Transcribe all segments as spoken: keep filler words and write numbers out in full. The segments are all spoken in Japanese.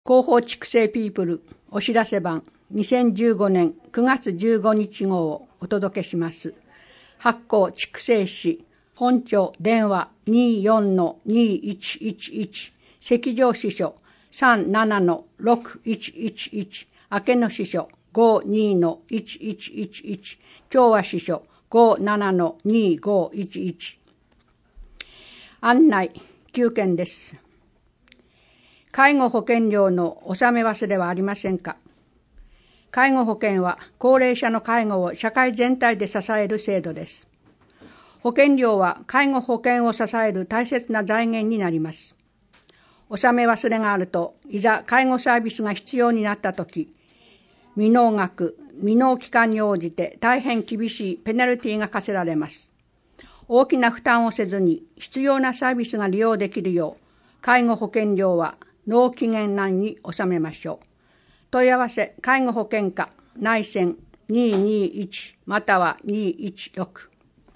広報畜生ピープルお知らせ版にせんじゅうごねんくがつじゅうごにち号をお届けします。発行畜生誌本庁電話 にじゅうよんのにいちいちいち 赤上支所 さんじゅうななのろくいちいちいち 明けの支所 ごじゅうにのいちいちいちいち 共和支所 ごじゅうななのにごいちいち。案内きゅうけんです。介護保険料の納め忘れはありませんか？介護保険は高齢者の介護を社会全体で支える制度です。保険料は介護保険を支える大切な財源になります。納め忘れがあると、いざ介護サービスが必要になったとき、未納額、未納期間に応じて大変厳しいペナルティが課せられます。大きな負担をせずに必要なサービスが利用できるよう、介護保険料は納期限内に納めましょう。問い合わせ、介護保険課、内線にーにーいちまたはにーいちろく。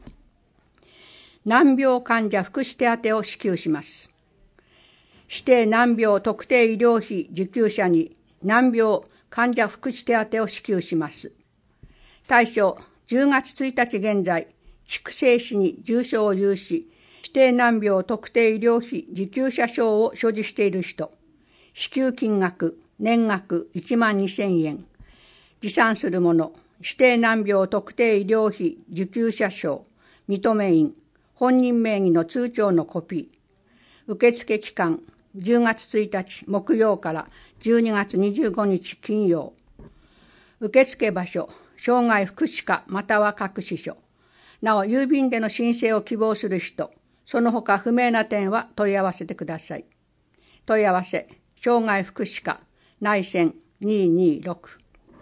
難病患者福祉手当を支給します。指定難病特定医療費受給者に難病患者福祉手当を支給します。対象、じゅうがつついたち現在、畜生誌に重症を有し、指定難病特定医療費受給者証を所持している人、支給金額、年額いちまんにせんえん、持参するもの、指定難病特定医療費受給者証、認め印、本人名義の通帳のコピー、受付期間、じゅうがつついたち木曜からじゅうにがつにじゅうごにち金曜、受付場所、障害福祉課または各支所、なお郵便での申請を希望する人、その他不明な点は問い合わせてください。問い合わせ、障害福祉課、内線にーにーろく。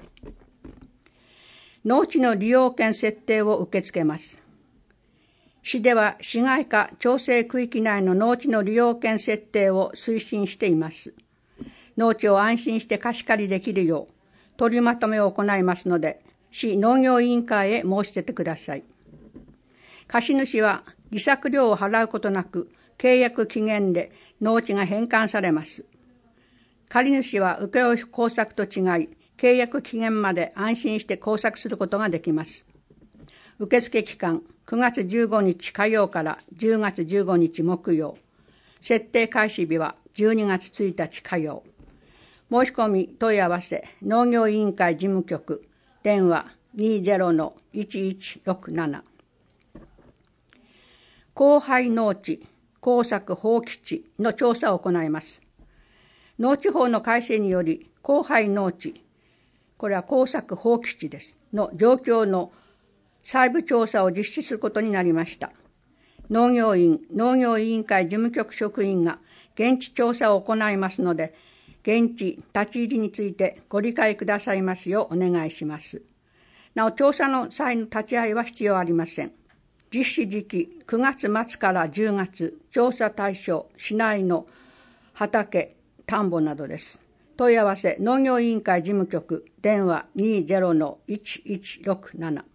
農地の利用権設定を受け付けます。市では市街化調整区域内の農地の利用権設定を推進しています。農地を安心して貸し借りできるよう取りまとめを行いますので、市農業委員会へ申し出てください。貸主は利息料を払うことなく契約期限で農地が返還されます。借主は請負工作と違い、契約期限まで安心して工作することができます。受付期間、くがつじゅうごにち火曜からじゅうがつじゅうごにち木曜。設定開始日はじゅうにがつついたち火曜。申し込み問い合わせ、農業委員会事務局、電話にーぜろのいちいちろくなな。荒廃農地、耕作放棄地の調査を行います。農地法の改正により、荒廃農地、これは耕作放棄地です、の状況の細部調査を実施することになりました。農業員、農業委員会事務局職員が現地調査を行いますので、現地立ち入りについてご理解くださいますようお願いします。なお、調査の際の立ち会いは必要ありません。実施時期、くがつまつからじゅうがつ、調査対象、市内の畑、田んぼなどです。問い合わせ、農業委員会事務局、電話にーぜろのいちいちろくなな。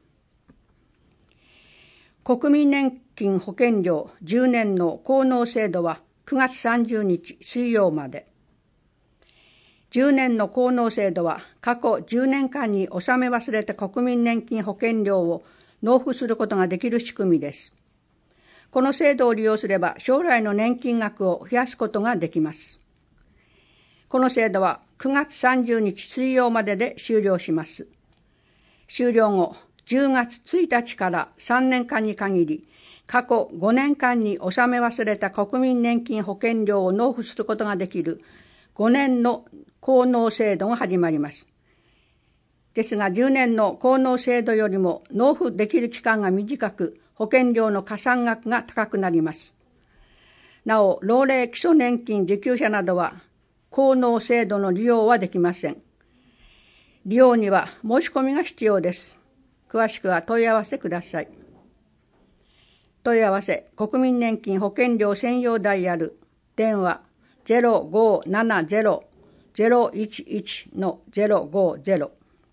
国民年金保険料じゅうねんの高納制度はくがつさんじゅうにち水曜まで。じゅうねんの高納制度は過去じゅうねんかんに納め忘れた国民年金保険料を納付することができる仕組みです。この制度を利用すれば将来の年金額を増やすことができます。この制度はくがつさんじゅうにち水曜までで終了します。終了後、じゅうがつついたちからさんねんかんに限り、過去ごねんかんに納め忘れた国民年金保険料を納付することができるごねんの高納制度が始まります。ですが、じゅうねんの高納制度よりも納付できる期間が短く、保険料の加算額が高くなります。なお、老齢基礎年金受給者などは、高納制度の利用はできません。利用には申し込みが必要です。詳しくは問い合わせください。問い合わせ、国民年金保険料専用ダイヤル、電話ゼロごーななゼロ ゼロいちいちのゼロごーゼロ。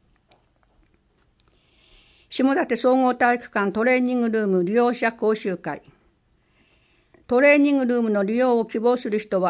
下館総合体育館トレーニングルーム利用者講習会。トレーニングルームの利用を希望する人は、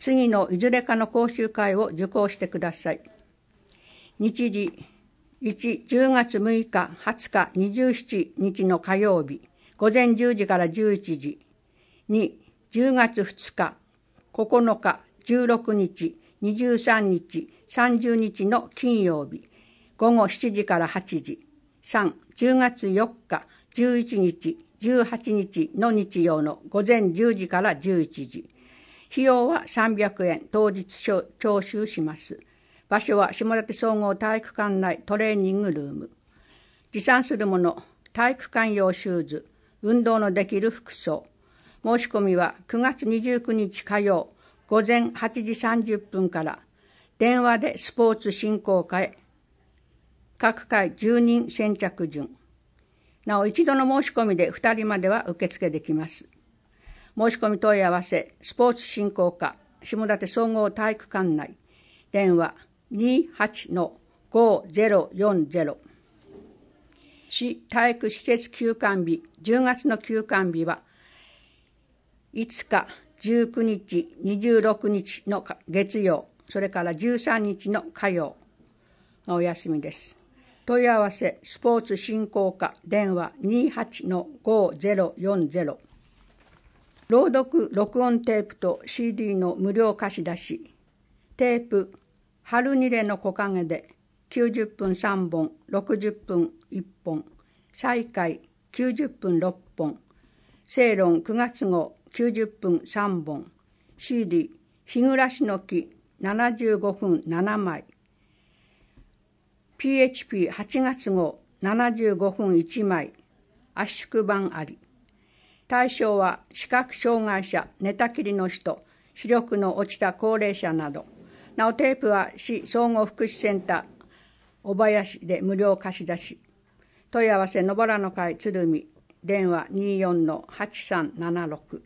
次のいずれかの講習会を受講してください。日時いち、じゅうがつむいか、はつか、にじゅうしちにちの火曜日、午前じゅうじからじゅういちじ。に、じゅうがつふつか、ここのか、じゅうろくにち、にじゅうさんにち、さんじゅうにちの金曜日、ごごしちじからはちじ。さん、じゅうがつよっか、じゅういちにち、じゅうはちにちの日曜の午前じゅうじからじゅういちじ。費用はさんびゃくえん、当日徴収します。場所は下館総合体育館内トレーニングルーム。持参するもの、体育館用シューズ、運動のできる服装。申し込みはくがつにじゅうくにち火曜、午前はちじさんじゅっぷんから、電話でスポーツ振興課へ。各回じゅうにん先着順。なお一度の申し込みでふたりまでは受付できます。申し込み問い合わせ、スポーツ振興課、下館総合体育館内、電話にはちのごゼロよんゼロ。市体育施設休館日、じゅうがつの休館日はいつか、じゅうくにち、にじゅうろくにちの月曜、それからじゅうさんにちの火曜がお休みです。問い合わせ、スポーツ振興課、電話にはちのごゼロよんゼロ。朗読録音テープと シーディー の無料貸し出し。テープ、春にれの木陰できゅうじゅっぷんさんぼん、ろくじゅっぷんいっぽん。再開きゅうじゅっぷんろっぽん。正論くがつごうきゅうじゅっぷんさんぼん。シーディー、日暮らしの木ななじゅうごふんななまい。ピーエイチピーはちがつごうななじゅうごふんいちまい。圧縮版あり。対象は視覚障害者、寝たきりの人、視力の落ちた高齢者など。なおテープは市総合福祉センター小林で無料貸し出し。問い合わせ野原の会鶴見、電話にじゅうよんのはちさんななろく。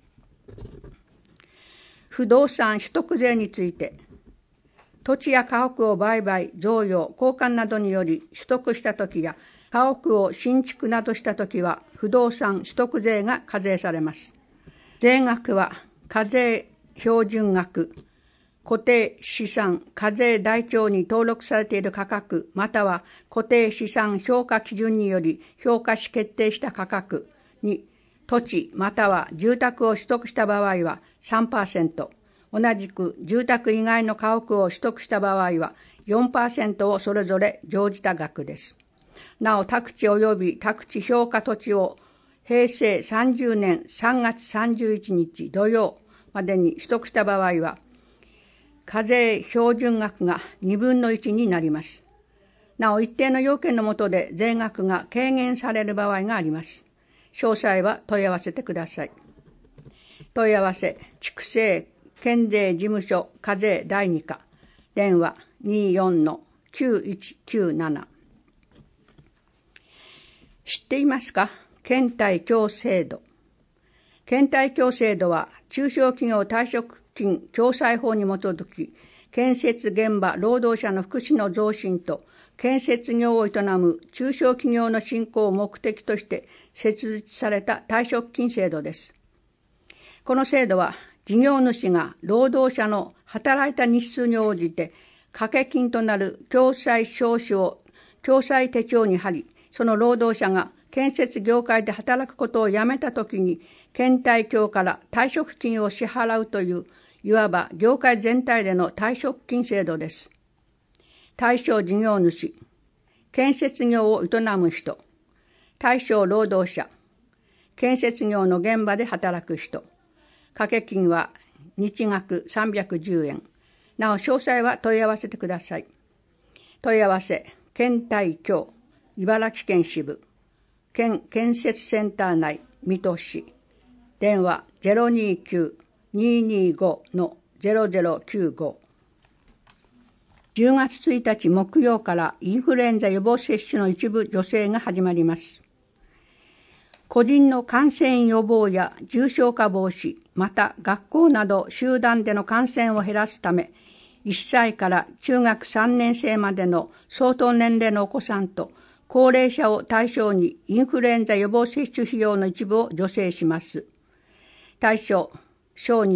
不動産取得税について、土地や家屋を売買、贈与、交換などにより取得したときや、家屋を新築などしたときは、不動産取得税が課税されます。税額は、課税標準額、固定資産課税台帳に登録されている価格、または固定資産評価基準により評価し決定した価格に、土地または住宅を取得した場合は さんパーセント、同じく住宅以外の家屋を取得した場合は よんパーセント をそれぞれ乗じた額です。なお、宅地及び宅地評価土地をへいせいさんじゅうねんさんがつさんじゅういちにち土曜までに取得した場合は、課税標準額がにぶんのいちになります。なお、一定の要件の下で税額が軽減される場合があります。詳細は問い合わせてください。問い合わせ、畜生県税事務所課税だいに課、電話にじゅうよんのきゅういちきゅうなな。知っていますか？県退協制度。県退協制度は中小企業退職金共済法に基づき、建設現場労働者の福祉の増進と建設業を営む中小企業の振興を目的として設立された退職金制度です。この制度は事業主が労働者の働いた日数に応じて掛け金となる共済証書を共済手帳に貼り、その労働者が建設業界で働くことをやめたときに県退協から退職金を支払うという、いわば業界全体での退職金制度です。対象事業主、建設業を営む人、対象労働者、建設業の現場で働く人、掛け金は日額さんびゃくじゅうえん。なお詳細は問い合わせてください。問い合わせ、県退協、茨城県支部、県建設センター内、水戸市、電話 ゼロにきゅう にーにーご のゼロゼロきゅうご。じゅうがつついたち木曜からインフルエンザ予防接種の一部助成が始まります。個人の感染予防や重症化防止、また学校など集団での感染を減らすため、いっさいから中学さんねんせいまでの相当年齢のお子さんと高齢者を対象にインフルエンザ予防接種費用の一部を助成します。対象、小児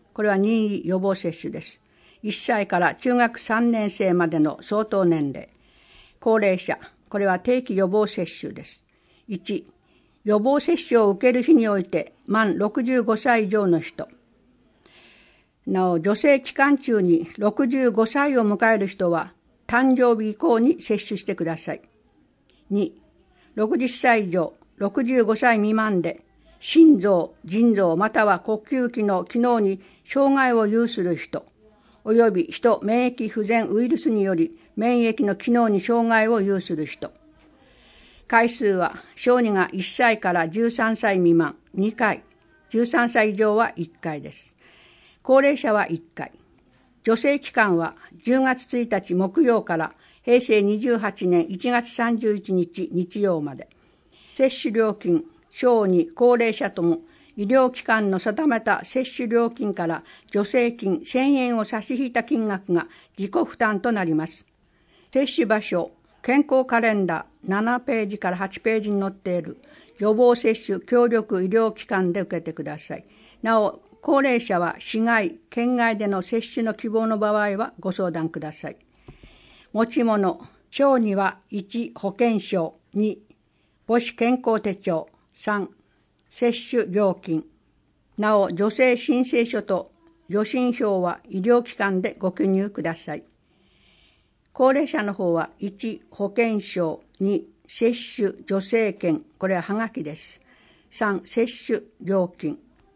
これは任意予防接種です。いっさいから中学さんねん生までの相当年齢。高齢者、これは定期予防接種です。いち、予防接種を受ける日において満ろくじゅうごさい以上の人。なお、助成期間中にろくじゅうごさいを迎える人は誕生日以降に接種してください。に、ろくじゅっさい以上、ろくじゅうごさい未満で心臓、腎臓または呼吸器の機能に障害を有する人、および人免疫不全ウイルスにより免疫の機能に障害を有する人。回数は小児がいっさいからじゅうさんさい未満にかい、じゅうさんさい以上はいっかいです。高齢者はいっかい。助成期間はじゅうがつついたち木曜からへいせいにじゅうはちねんいちがつさんじゅういちにち日曜まで。接種料金、小児、高齢者とも医療機関の定めた接種料金から助成金せんえんを差し引いた金額が自己負担となります。接種場所、健康カレンダーななページからはちページに載っている予防接種協力医療機関で受けてください。なお、高齢者は市外、県外での接種の希望の場合はご相談ください。持ち物、小児はいち保険証、に母子健康手帳、さん接種料金。なお、助成申請書と予診票は医療機関でご記入ください。高齢者の方はいち保険証、に接種助成券、これははがきです。さん接種料金。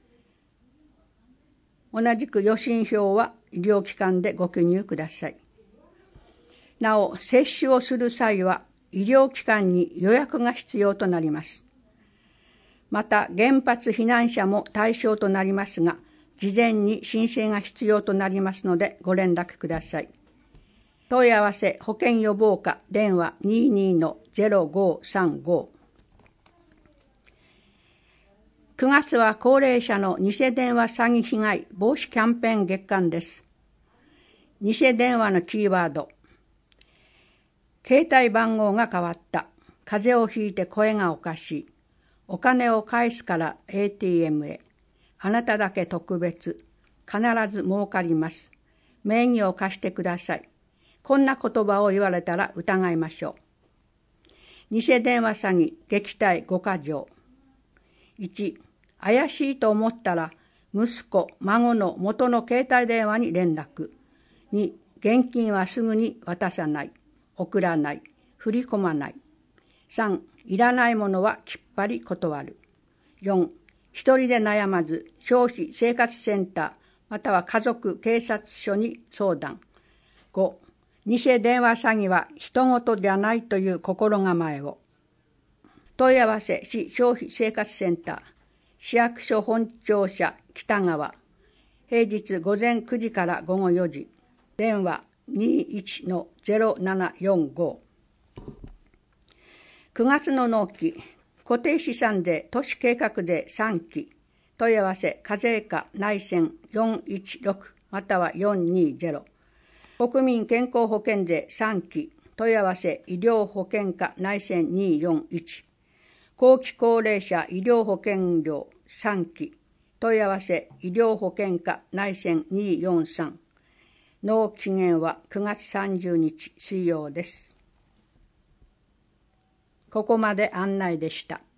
同じく予診票は医療機関でご記入ください。なお、接種をする際は医療機関に予約が必要となります。また、原発避難者も対象となりますが、事前に申請が必要となりますのでご連絡ください。問い合わせ保険予防課電話 にじゅうにのゼロごさんご。くがつは高齢者の偽電話詐欺被害防止キャンペーン月間です。偽電話のキーワード。携帯番号が変わった。風邪をひいて声がおかしい。お金を返すから エーティーエム へ。あなただけ特別。必ず儲かります。名義を貸してください。こんな言葉を言われたら疑いましょう。偽電話詐欺撃退ごか条。いち、怪しいと思ったら息子、孫の元の携帯電話に連絡。に、現金はすぐに渡さない、送らない、振り込まない。さん、いらないものはきっぱり断る。よん、一人で悩まず消費生活センターまたは家族警察署に相談。ご、偽電話詐欺は人事じゃないという心構えを。問い合わせ市消費生活センター市役所本庁舎北側、平日午前くじから午後よじ、電話 にじゅういちのゼロななよんご。くがつの納期、固定資産税都市計画税さんき、問い合わせ課税課内線よんいちろくまたはよんにゼロ。国民健康保険税さんき、問い合わせ医療保険課内線によんいち。後期高齢者医療保険料さんき、問い合わせ医療保険課内線によんさん。納期限はくがつさんじゅうにち水曜です。ここまで案内でした。